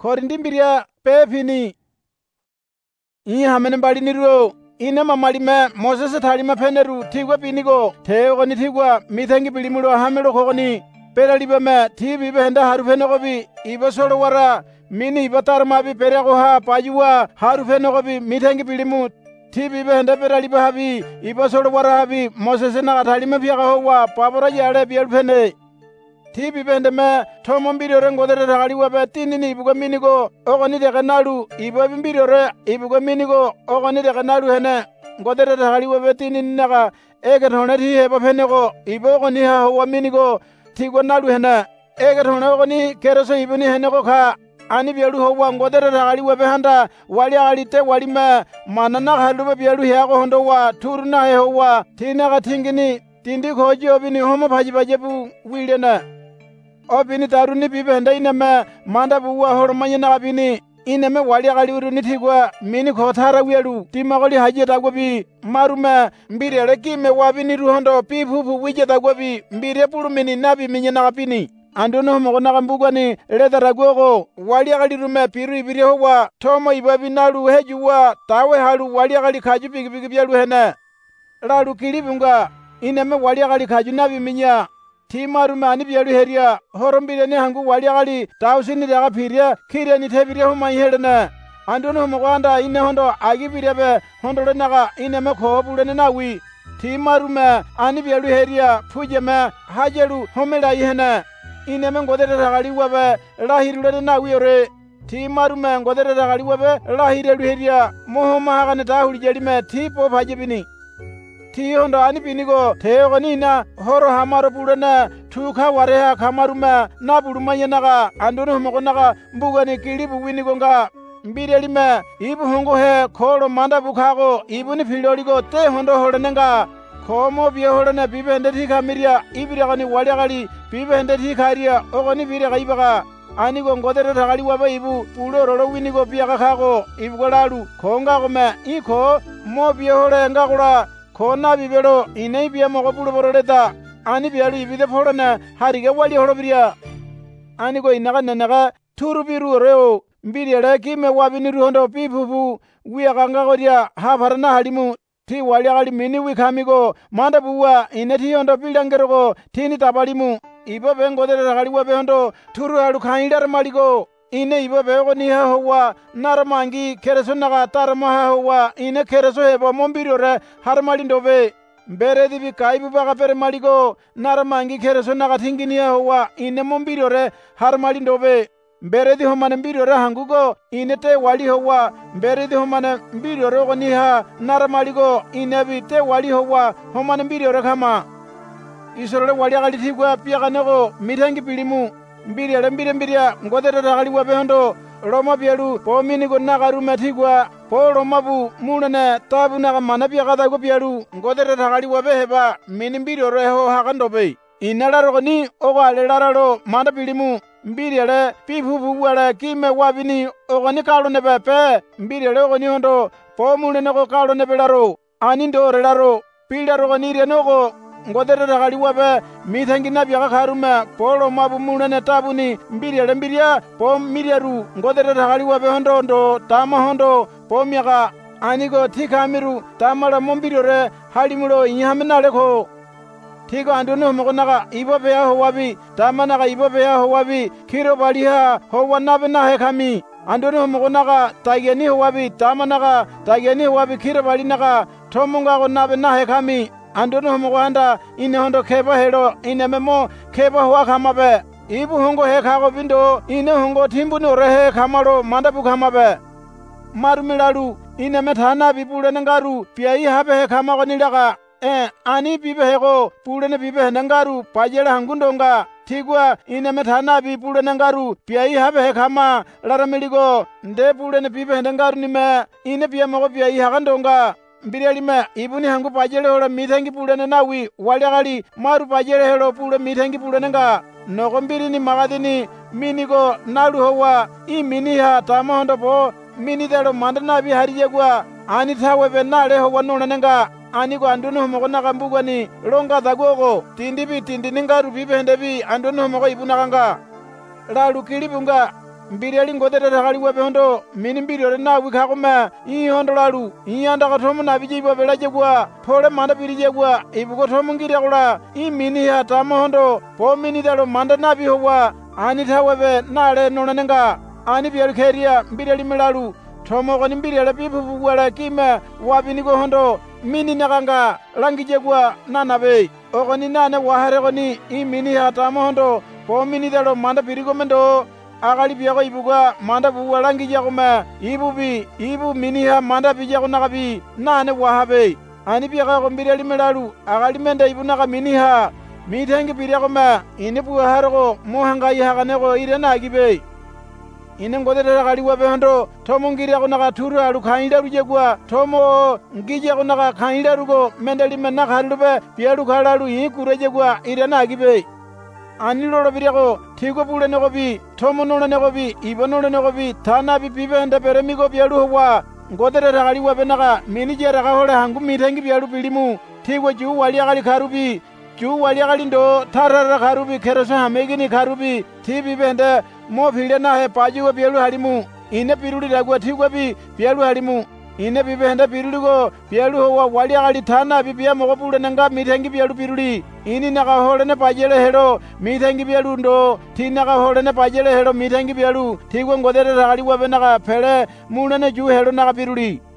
korindimbiria pepini hamenembaliniro ine mamalime Moses thalima pheneru thigwa pinigo theogoni thigwa mithengi pilimulo hamelo khogoni peralibame thibi behenda haru phenogobi ibasolo wara mini ibatarmabi peregoha payuwa haru phenogobi mithengi pilimu thibi behenda peraliba habi ibasolo wara habi Moses na thalima phiaga howa pabora yale biel phene thibi behenda me thomo mbirore ngodere thagaliwa be tinini ibugo minigo ogoni de kanalu ibobi mbirore ibugo minigo ogoni de kanalu hene ngodere thagaliwa be tinini naga ege thone thi heba phenego ibogoni ha howa minigo thigwa nalu hene ege thone ogoni kereso ibuni henego kha ani bielu howa ngodere thagaliwa be handa wali alite wali me manana haluba bielu hiago hondo wa turna he howa thinaga thingini tindi khoji obini homo bhaji bajebu wilena obini taruni bibenda ineme manda buwa hormanye na bini ineme wali gali uruni thigwa mini khothara wielu timagoli haje tagwabi marume mbirele kime wabini ruhondo pipupu wije tagwabi mbire pulumini nabi minye na bini andono mogona kambugani ledara gogo wali gali rume piru ibire howa tomo ibabi nalu hejuwa tawe halu wali gali khaju bigi byelu hene lalu kilibunga ineme wali gali khaju nabi minya timarume ani byelu heria horombire ni hangu wali gali tausini daga phiria khire ni thebire huma helena andono moganda ine hondo agibire be hondo naga ineme khobule na wi timarume ani byelu heria phujeme hajelu homela ihena ineme ngodere ragali wabe lahirule na wi ore timarume ngodere ragali wabe lahirelu heria mohoma hagane tahuli jelime tipo bhajibini thi hondo ani pinigo theogoni na horo hamaro pulena thukha wareha khamarume na pulumanye naga andono mogonaga mbugani kilibu winigonga mbirelime ibu hongo he kholo manda bukhago ibuni philoligo te hondo holenenga khomo bie holena bibende thika miria ibiragani waliagali bibende thikaria ogoni birega ibaga anigo ngodere thagali waba ibu pulorolo winigo biaga khago ibugolalu khonga gome ikho mo bie holenga gula khona bibelo inei bia mogo pulo boroleta ani bialu ibide pholona harige wali holobiria anigo inaga nenaga thuru biru reo mbiriele kime wabini ruhondo pipupu wiaganga goria habarana halimu thi wali agali mini wikhamigo manda buwa ine thi hondo bilangerogo thini tabalimu ibo bengodere ragali wabe hondo thuru alu khailare maligo ine ibo bego ni ha howa naramangi kereso naga tarma ha howa ine kereso hebo mombirore harmali ndobe beredi bi kaibu baga pere maligo naramangi kereso naga thingini ha howa ine mombirore harmali ndobe beredi homane mbirore hangugo ine te wali howa beredi homane mbirore goni ha naramaligo ine bi te wali howa homane mbirore khama isorole wali agali thigwa piaganego mithengi pilimu mbiriele mbirembiria ngodere ragali wabe hondo roma bielu po minigo nagarume thigwa po romabu mulene tabu naga manabia gadago bielu ngodere ragali wabe heba mini mbiriore ho hagandobe inalarogoni ogo alelararo manda pilimu mbiriele pipupu wale kime wabini ogoni kalo nebe pe mbiriele ogoni hondo po mulene go kalo nebe laro anindo relaro pilarogoni renogo ngodere ragali wabe mithengi nabia kharume polo mabu mulene tabuni mbiriele mbiria po miriaru ngodere ragali wabe hondo ndo tama hondo po miaga anigo thikamiru tamala mombirore halimulo inyaminale kho thiko andono mogonaga ibo beya howabi tamanaga ibo beya howabi khiro baliha howanabe na hekhami andono mogonaga tageni howabi tamanaga tageni howabi khiro balinaga thomunga go nabe na hekhami andono mogwanda ine hondo kheba helo ine memo kheba huwa khamabe ibu hongo he khago bindo ine hongo thimbuni ore he khamalo mandabu khamabe marumilalu ine methana bipule nangaru piai habe he khamago nilaga ani bibe hego pulene bibe nangaru pajela hangundonga thigwa ine methana bipule nangaru piai habe he khama laramiligo nde pulene bibe nangaru nime ine pia mogo piai hagandonga mbirelime ibuni hangu pajele holo mithengi pulene nawi waliagali maru pajele holo pule mithengi pulene nga nogo mbirini magadini minigo nalu howa i miniha tama hondo po mini delo mandana bi harijegwa ani thawebe nale howa nonenga anigo andono mogo nakambugwani longa dagogo tindi bi tindi ningaru bibe hendebi andono mogo ibunaganga lalu kilibunga mbiriali ngoterera gali webehondo mini mbiriole na wikakome ihondo lalu iyanda katomu na bijibwa belajegwa pole manda birijegwa ibugo tomu ngiriagola imini ha tamohondo po mini dalo manda na bihowa ani thawebe nale nonenga ani bialkeria mbiriali milalu tomo goni mbiriale bibubuwala kime wabinigo hondo mini nakanga langijegwa nanabe ogoni nane wahare goni imini ha tamohondo po mini dalo manda birigomendo agali biyago ibuga manda buwalangi jagome ibu miniha manda bijago nagabi nane wahabe ani biyago gombireli melalu agali menda ibu naga miniha mitengi biragome ini buharago mohanga yahaganego irena agibe ine ngodera gali wabehondo tomo ngiriago naga turu alu khaila rujegwa tomo ngijago naga khaila rugo mendeli menna khalube biyalu khalalu ikurejegwa irena agibe ani lolo biriago tigo bule negobi tomo nolo negobi ibo nolo negobi tana bi bibende beremigo bialu howa ngodere ragali wabenaga mini jera gahole hangu mitengi bialu bilimu tigo ju wali agali karubi ju wali agali ndo tarara karubi kereso hamegini karubi tibi bende mo phile na he pajugo bialu halimu ine piruli dagwa tigo bi bialu halimu ine bibende piruligo bialu howa wali agali tana bibia mogobule nanga mitengi bialu piruli ini naga holene pajele helo mitengi bialu ndo ti naga holene pajele helo mitengi bialu tigo ngodere ragali wabenaga pele mulene ju helo naga piruli